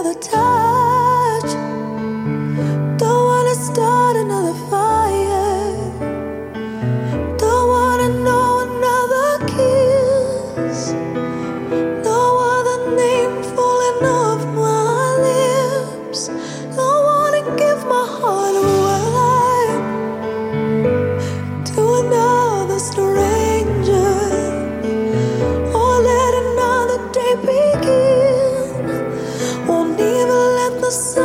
another touch. Don't wanna start another fire. Don't wanna know another kiss. No other name falling off my lips. Don't wanna give my heart away to another stranger, or let another day begin. Won't even let the sun